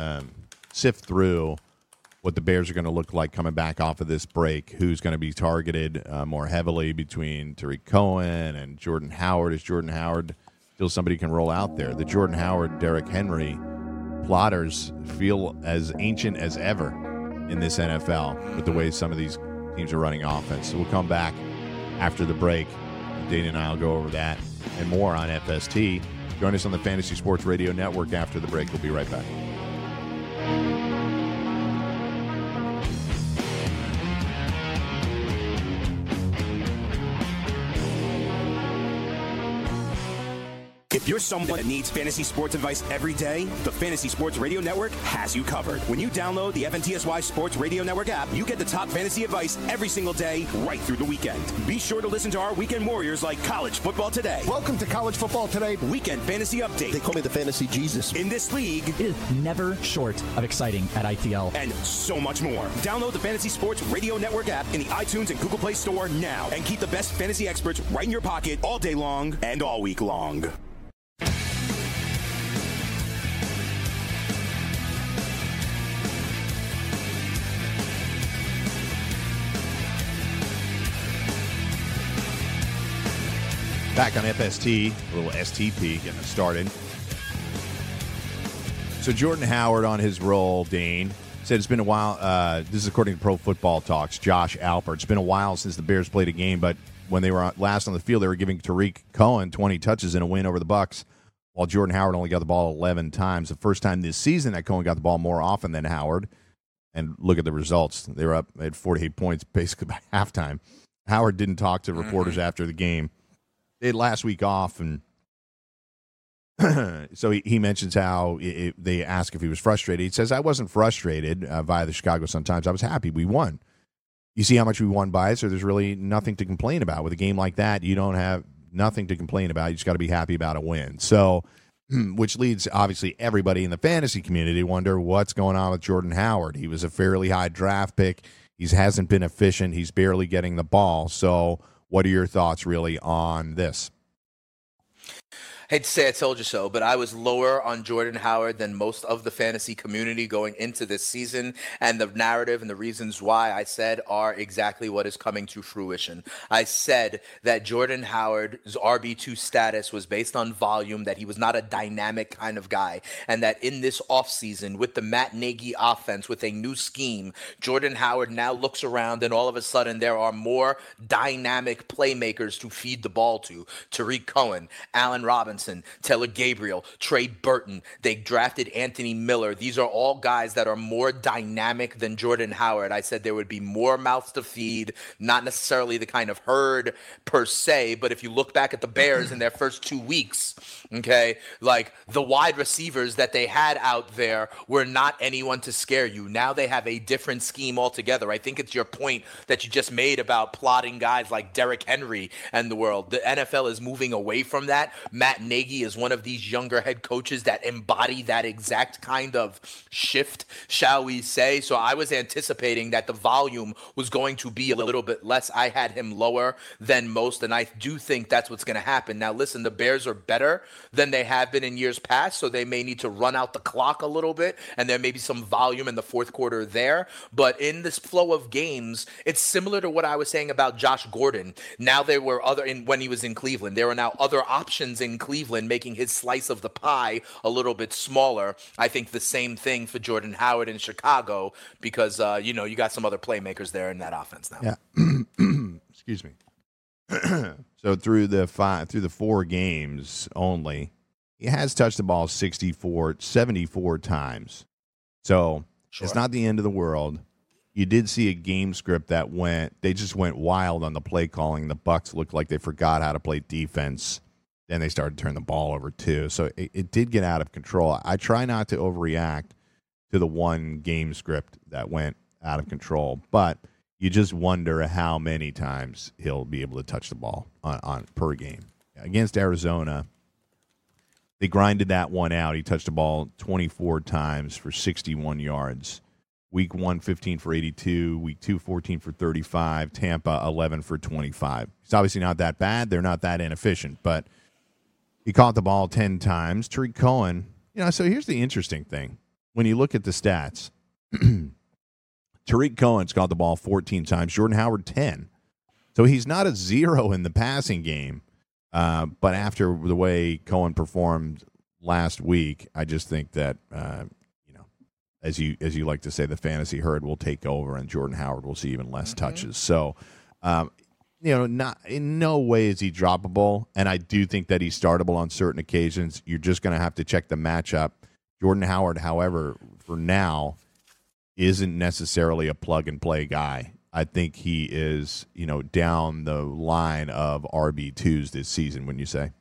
sift through what the Bears are going to look like coming back off of this break. Who's going to be targeted more heavily between Tariq Cohen and Jordan Howard? Is Jordan Howard still somebody can roll out there? The Jordan Howard, Derrick Henry plotters feel as ancient as ever in this NFL with the way some of these teams are running offense. So we'll come back after the break. Dana and I will go over that and more on FST. Join us on the Fantasy Sports Radio Network after the break. We'll be right back. If you're someone that needs fantasy sports advice every day, the Fantasy Sports Radio Network has you covered. When you download the FNTSY Sports Radio Network app, you get the top fantasy advice every single day, right through the weekend. Be sure to listen to our weekend warriors like College Football Today. Welcome to College Football Today. Weekend Fantasy Update. They call me the Fantasy Jesus. In this league, it is never short of exciting at ITL. And so much more. Download the Fantasy Sports Radio Network app in the iTunes and Google Play Store now. And keep the best fantasy experts right in your pocket all day long and all week long. Back on FST, a little STP getting us started. So Jordan Howard on his roll, Dane, said it's been a while. This is according to Pro Football Talks, Josh Alpert. It's been a while since the Bears played a game, but when they were last on the field, they were giving Tariq Cohen 20 touches in a win over the Bucs, while Jordan Howard only got the ball 11 times. The first time this season that Cohen got the ball more often than Howard. And look at the results. They were up at 48 points basically by halftime. Howard didn't talk to reporters after the game. They had last week off, and so he mentions how they asked if he was frustrated. He says, I wasn't frustrated via the Chicago Sun-Times. I was happy we won. You see how much we won by, so there's really nothing to complain about. With a game like that, you don't have nothing to complain about. You just got to be happy about a win. So, which leads, obviously, everybody in the fantasy community to wonder what's going on with Jordan Howard. He was a fairly high draft pick. He hasn't been efficient. He's barely getting the ball. So what are your thoughts really on this? Hate to say I told you so, but I was lower on Jordan Howard than most of the fantasy community going into this season, and the narrative and the reasons why I said are exactly what is coming to fruition. I said that Jordan Howard's RB2 status was based on volume, that he was not a dynamic kind of guy, and that in this offseason with the Matt Nagy offense, with a new scheme, Jordan Howard now looks around and all of a sudden there are more dynamic playmakers to feed the ball to. Tariq Cohen, Allen Robinson, Johnson, Taylor Gabriel, Trey Burton. They drafted Anthony Miller. These are all guys that are more dynamic than Jordan Howard. I said there would be more mouths to feed, not necessarily the kind of herd per se, but if you look back at the Bears in their first 2 weeks, okay, like the wide receivers that they had out there were not anyone to scare you. Now they have a different scheme altogether. I think it's your point that you just made about plotting guys like Derrick Henry and the world. The NFL is moving away from that. Matt Nagy is one of these younger head coaches that embody that exact kind of shift, shall we say. So I was anticipating that the volume was going to be a little bit less. I had him lower than most, and I do think that's what's going to happen. Now, listen, the Bears are better than they have been in years past, so they may need to run out the clock a little bit, and there may be some volume in the fourth quarter there. But in this flow of games, it's similar to what I was saying about Josh Gordon. Now there were when he was in Cleveland, there are now other options in Cleveland, making his slice of the pie a little bit smaller. I think the same thing for Jordan Howard in Chicago because, you got some other playmakers there in that offense now. Yeah. Excuse me. So through the 4 games only, he has touched the ball 74 times. So It's not the end of the world. You did see a game script that they just went wild on the play calling. The Bucs looked like they forgot how to play defense. Then they started to turn the ball over too. So it did get out of control. I try not to overreact to the one game script that went out of control, but you just wonder how many times he'll be able to touch the ball on per game. Against Arizona, they grinded that one out. He touched the ball 24 times for 61 yards. Week 1, 15 for 82. Week 2, 14 for 35. Tampa, 11 for 25. It's obviously not that bad. They're not that inefficient, but he caught the ball 10 times. Tariq Cohen, so here's the interesting thing. When you look at the stats, Tariq Cohen's caught the ball 14 times. Jordan Howard, 10. So he's not a zero in the passing game. But after the way Cohen performed last week, I just think that, as you like to say, the fantasy herd will take over and Jordan Howard will see even less touches. So, not in no way is he droppable. And I do think that he's startable on certain occasions. You're just going to have to check the matchup. Jordan Howard, however, for now, isn't necessarily a plug-and-play guy. I think he is, down the line of RB2s this season, wouldn't you say?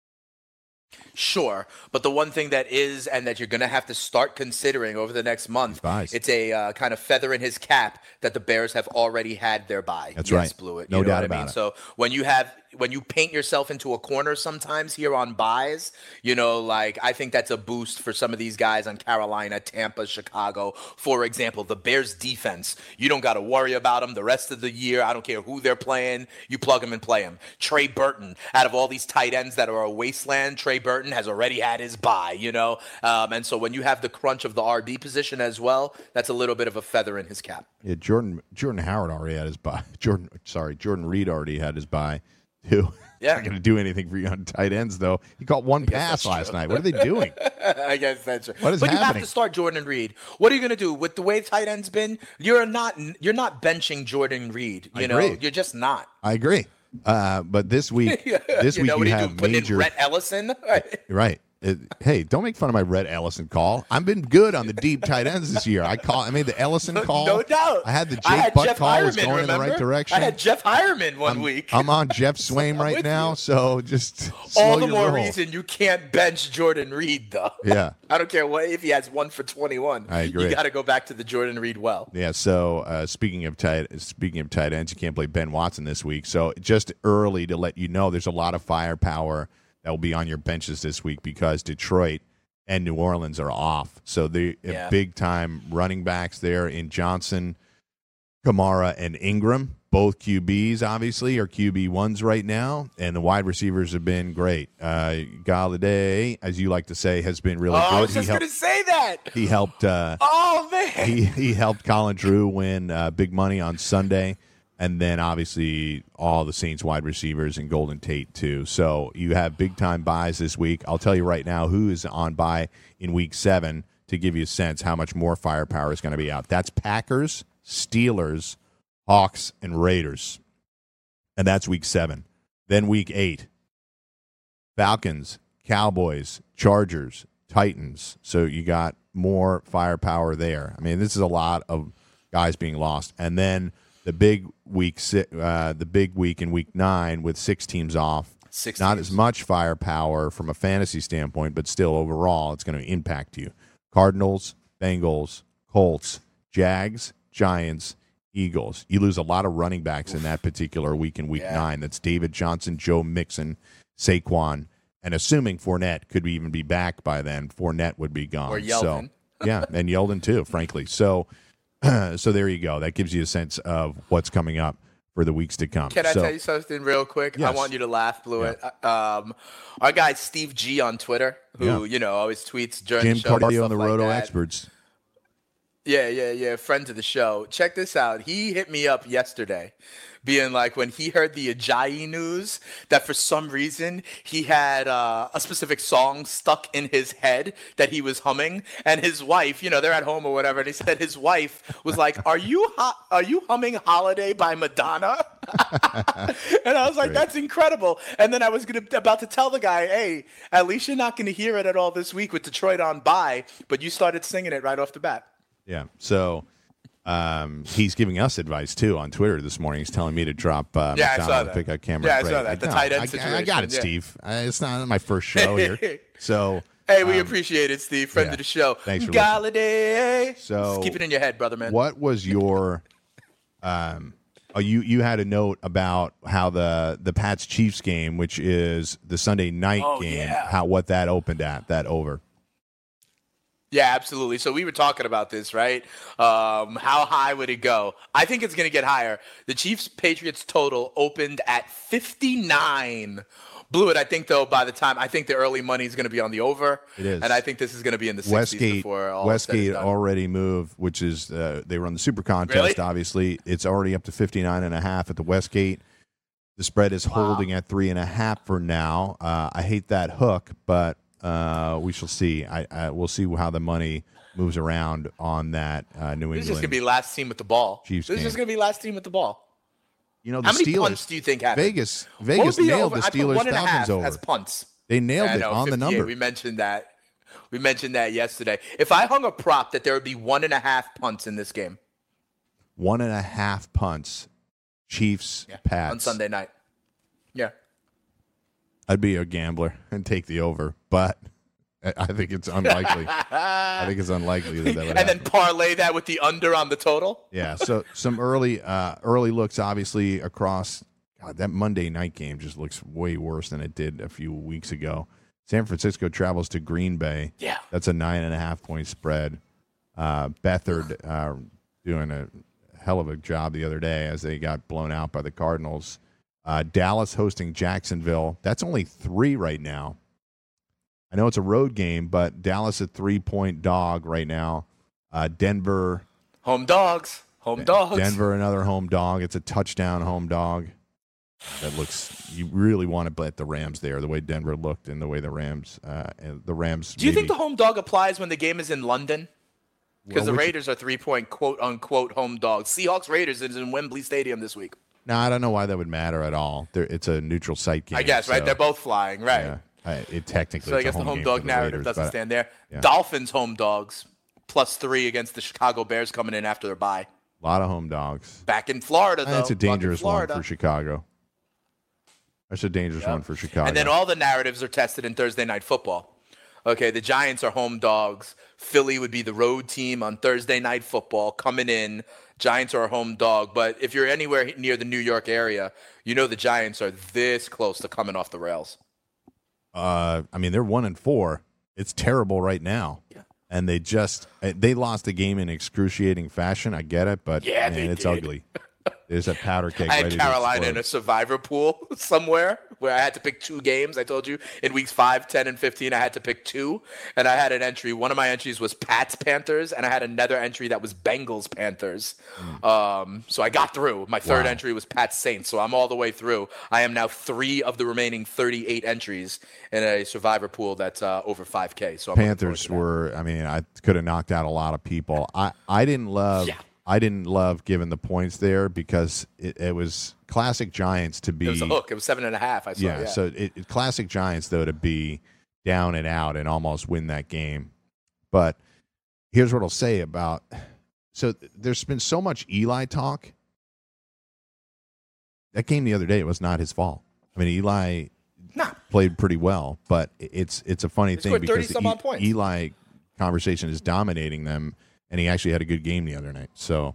Sure, but the one thing that is and that you're going to have to start considering over the next month, it's a kind of feather in his cap that the Bears have already had their bye. That's right. Blewett, no doubt about it. So when you paint yourself into a corner sometimes here on buys, I think that's a boost for some of these guys on Carolina, Tampa, Chicago. For example, the Bears defense, you don't got to worry about them the rest of the year. I don't care who they're playing. You plug them and play them. Trey Burton, out of all these tight ends that are a wasteland, Trey Burton has already had his bye, and so when you have the crunch of the RB position as well, that's a little bit of a feather in his cap. Yeah, Jordan Howard already had his bye. Jordan Reed already had his bye. Who not going to do anything for you on tight ends, though. He caught one pass last night. What are they doing? I guess that's true. What is but happening? You have to start Jordan Reed. What are you going to do with the way tight end's been? You're not benching Jordan Reed. You're just not. I agree. But this week, you have major. Rhett Ellison, right? Hey, don't make fun of my Rhett Ellison call. I've been good on the deep tight ends this year. I made the Ellison call. No doubt. I had the Jake Butt call was going in the right direction. I had Jeff Hireman one week. I'm on Jeff Swaim right now, so just all the more reason you can't bench Jordan Reed, though. Yeah. I don't care if he has 1 for 21. I agree. You got to go back to the Jordan Reed well. Yeah. So speaking of tight ends, you can't play Ben Watson this week. So just early to let you know, there's a lot of firepower that will be on your benches this week because Detroit and New Orleans are off. So the big-time running backs there in Johnson, Kamara, and Ingram. Both QBs, obviously, are QB1s right now, and the wide receivers have been great. Galladay, as you like to say, has been really good. I was just going to say that. He helped he helped Colin Drew win big money on Sunday. And then, obviously, all the Saints wide receivers and Golden Tate, too. So you have big-time buys this week. I'll tell you right now who is on buy in Week 7 to give you a sense how much more firepower is going to be out. That's Packers, Steelers, Hawks, and Raiders. And that's Week 7. Then Week 8, Falcons, Cowboys, Chargers, Titans. So you got more firepower there. I mean, this is a lot of guys being lost. And then the big week in week 9 with 6 teams off. Not as much firepower from a fantasy standpoint, but still overall it's going to impact you. Cardinals, Bengals, Colts, Jags, Giants, Eagles. You lose a lot of running backs in that particular week in week 9. That's David Johnson, Joe Mixon, Saquon, and assuming Fournette could even be back by then, Fournette would be gone. Or Yeldon. So, yeah, and Yeldon too, frankly. So there you go. That gives you a sense of what's coming up for the weeks to come. Can I tell you something real quick? Yes. I want you to laugh, Blewett. Our guy Steve G on Twitter, who always tweets during Jim the show. Cardio and the like Roto that. Experts. Yeah. Friend of the show. Check this out. He hit me up yesterday being like, when he heard the Ajayi news, that for some reason he had a specific song stuck in his head that he was humming, and his wife, they're at home or whatever, and he said his wife was like, are you humming Holiday by Madonna? And I was like, that's incredible. And then I was about to tell the guy, hey, at least you're not going to hear it at all this week with Detroit on bye, but you started singing it right off the bat. Yeah. So he's giving us advice too on Twitter this morning. He's telling me to drop McDonald pick up camera. Yeah, I saw that. The tight end situation. I got it, Steve. It's not my first show here. So hey, we appreciate it, Steve. Friend of the show. Thanks for Galladay. So just keep it in your head, brother, man. What was your you had a note about how the Pats Chiefs game, which is the Sunday night game, what that opened at, that over. Yeah, absolutely. So we were talking about this, right? How high would it go? I think it's going to get higher. The Chiefs-Patriots total opened at 59. Blew it, I think, though, by the time, I think the early money is going to be on the over. It is. And I think this is going to be in the 60s before all Westgate already moved, which is, they run the Super Contest, obviously. It's already up to 59.5 at the Westgate. The spread is holding at 3.5 for now. I hate that hook, but we shall see. We'll see how the money moves around on that New England. This is just going to be last team with the ball. Chiefs this is game. just going to be last team with the ball. The how many Steelers, punts do you think happened? Vegas nailed the Steelers Falcons over. As punts. They nailed it on the number. We mentioned that. We mentioned that yesterday. If I hung a prop that there would be 1.5 punts in this game. 1.5 punts. Chiefs, Pats. On Sunday night. Yeah. I'd be a gambler and take the over, but I think it's unlikely. I think it's unlikely that would happen. And then parlay that with the under on the total? Yeah, so some early looks, obviously, across. God, that Monday night game just looks way worse than it did a few weeks ago. San Francisco travels to Green Bay. Yeah. That's a 9.5-point spread. Beathard doing a hell of a job the other day as they got blown out by the Cardinals. Dallas hosting Jacksonville. That's only 3 right now. I know it's a road game, but Dallas a 3-point dog right now. Denver. Home dogs. Denver, another home dog. It's a touchdown home dog. That looks. You really want to bet the Rams there. The way Denver looked and the way the Rams. Do you think the home dog applies when the game is in London? Because the Raiders are 3-point quote unquote home dogs. Seahawks Raiders is in Wembley Stadium this week. No, I don't know why that would matter at all. It's a neutral site game. I guess, right? They're both flying, right? Yeah. It technically. So I guess the home dog narrative doesn't stand there. Yeah. Dolphins home dogs +3 against the Chicago Bears coming in after their bye. A lot of home dogs. Back in Florida, though. That's a dangerous one for Chicago. That's a dangerous one for Chicago. And then all the narratives are tested in Thursday Night Football. Okay, the Giants are home dogs. Philly would be the road team on Thursday Night Football coming in. Giants are a home dog. But if you're anywhere near the New York area, you know the Giants are this close to coming off the rails. I mean, they're 1-4. It's terrible right now. Yeah. And they lost the game in excruciating fashion. I get it, but man, it's ugly. There's a powder keg. I had Carolina in a survivor pool somewhere where I had to pick 2 games. I told you in weeks 5, 10, and 15, I had to pick 2. And I had an entry. One of my entries was Pats Panthers, and I had another entry that was Bengals Panthers. So I got through. My third entry was Pats Saints. So I'm all the way through. I am now 3 of the remaining 38 entries in a survivor pool that's over 5K. So Panthers were, I mean, I could have knocked out a lot of people. I didn't love. Yeah. I didn't love giving the points there because it was classic Giants to be. It was a hook. It was 7.5. I saw. Yeah. So classic Giants though to be down and out and almost win that game. But here's what I'll say about – so there's been so much Eli talk. That game the other day, it was not his fault. I mean, Eli played pretty well, but it's a funny thing because the Eli conversation is dominating them, and he actually had a good game the other night. So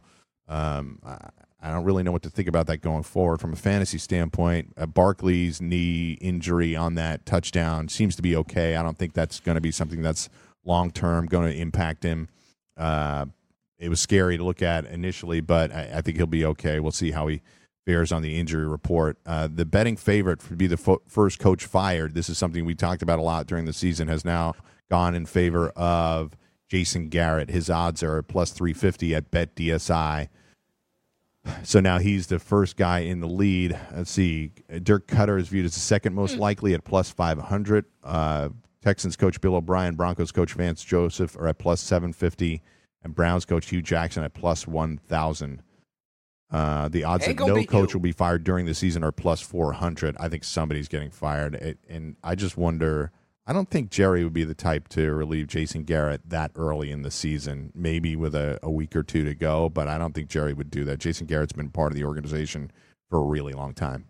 I don't really know what to think about that going forward. From a fantasy standpoint, Barkley's knee injury on that touchdown seems to be okay. I don't think that's going to be something that's long-term going to impact him. It was scary to look at initially, but I think he'll be okay. We'll see how he fares on the injury report. The betting favorite to be the first coach fired, this is something we talked about a lot during the season, has now gone in favor of Jason Garrett. His odds are plus 350 at BetDSI. So now he's the first guy in the lead. Let's see. Dirk Cutter is viewed as the second most likely at plus 500. Texans coach Bill O'Brien, Broncos coach Vance Joseph are at plus 750, and Browns coach Hugh Jackson at plus 1,000. The odds that no coach will be fired during the season are plus 400. I think somebody's getting fired. And I just wonder, I don't think Jerry would be the type to relieve Jason Garrett that early in the season, maybe with a week or two to go, but I don't think Jerry would do that. Jason Garrett's been part of the organization for a really long time.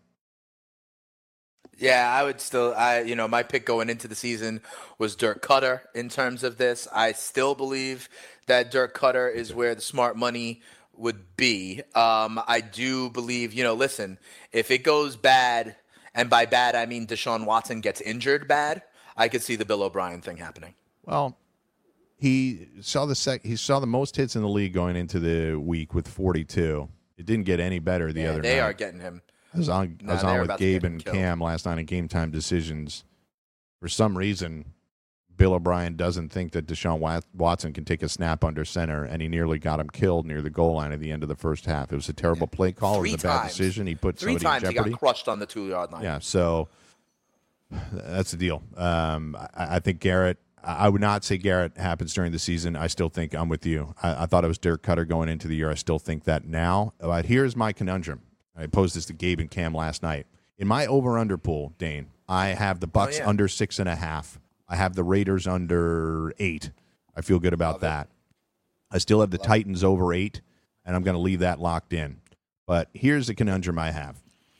Yeah, I would still, my pick going into the season was Dirk Cutter in terms of this. I still believe that Dirk Cutter is where the smart money would be. I do believe, listen, if it goes bad, and by bad I mean Deshaun Watson gets injured bad, I could see the Bill O'Brien thing happening. Well, he saw the most hits in the league going into the week with 42. It didn't get any better the other night. They are getting him. I was on with Gabe and Cam last night in Game Time Decisions. For some reason, Bill O'Brien doesn't think that Deshaun Watson can take a snap under center, and he nearly got him killed near the goal line at the end of the first half. It was a terrible play call. It was a bad decision. He put somebody in jeopardy. 3 times he got crushed on the 2-yard line. Yeah, so that's the deal. I think Garrett, I would not say Garrett happens during the season. I still think I'm with you. I thought it was Dirk Cutter going into the year. I still think that now. But here's my conundrum. I posed this to Gabe and Cam last night. In my over-under pool, Dane, I have the Bucs under 6.5. I have the Raiders under 8. I feel good about that. I still have the Titans over 8, and I'm going to leave that locked in. But here's the conundrum I have.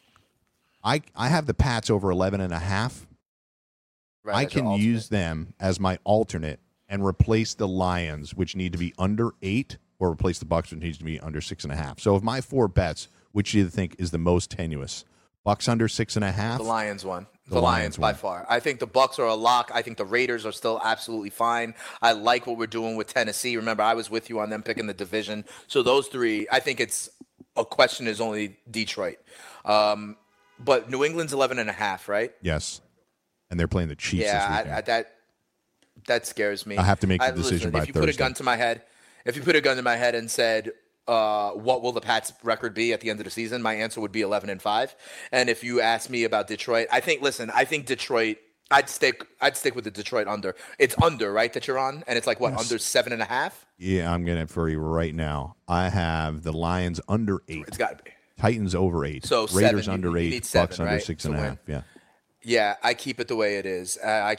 I have the Pats over 11.5. Right, I can use them as my alternate and replace the Lions, which need to be under 8, or replace the Bucs, which needs to be under 6.5. So of my 4 bets, which do you think is the most tenuous? Bucs under 6.5? The Lions one. The Lions by far. I think the Bucs are a lock. I think the Raiders are still absolutely fine. I like what we're doing with Tennessee. Remember, I was with you on them picking the division. So those 3, I think it's a question is only Detroit. But New England's 11.5, right? Yes. And they're playing the Chiefs this weekend. That scares me. I have to make the decision by Thursday. If you put a gun to my head and said, what will the Pats record be at the end of the season? My answer would be 11-5. And if you ask me about Detroit, I think Detroit, I'd stick with the Detroit under. It's under, right, that you're on? And it's like, what, under 7.5? Yeah, I'm getting it for you right now. I have the Lions under 8. It's got to be. Titans over 8. So Raiders 7, under 8. Bucs under 6.5. Yeah. Yeah, I keep it the way it is.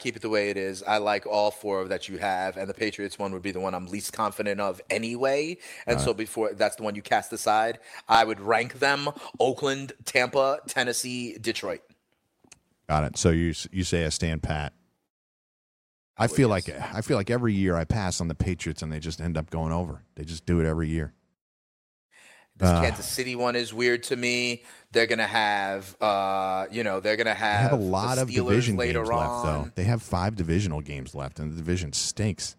I like all 4 that you have, and the Patriots one would be the one I'm least confident of anyway. And so before that's the one you cast aside, I would rank them: Oakland, Tampa, Tennessee, Detroit. Got it. So you say I stand pat. I feel like every year I pass on the Patriots and they just end up going over. They just do it every year. This Kansas City one is weird to me. They're gonna have, they have a lot of division games left, though. They have 5 divisional games left, and the division stinks.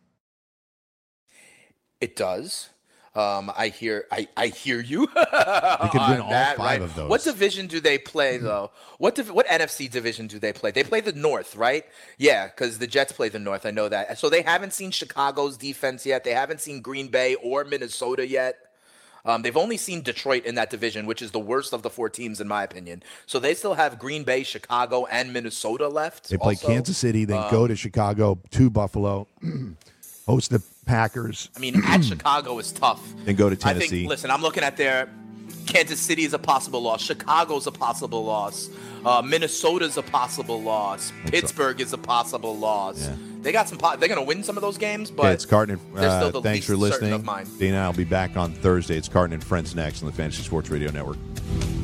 It does. I hear you. They could win all 5 right? of those. What division do they play though? What NFC division do they play? They play the North, right? Yeah, because the Jets play the North. I know that. So they haven't seen Chicago's defense yet. They haven't seen Green Bay or Minnesota yet. They've only seen Detroit in that division, which is the worst of the 4 teams in my opinion. So they still have Green Bay, Chicago, and Minnesota left. They play Kansas City, then go to Chicago, to Buffalo, host the Packers. I mean, at Chicago is tough. Then go to Tennessee. I think, listen, I'm looking at their Kansas City is a possible loss. Chicago's a possible loss. Minnesota's a possible loss. Pittsburgh is a possible loss. Yeah. They got some. They're going to win some of those games, but it's Carton. they're still the Thanks least for certain listening. of mine. Dana and I will be back on Thursday. It's Carton and Friends next on the Fantasy Sports Radio Network.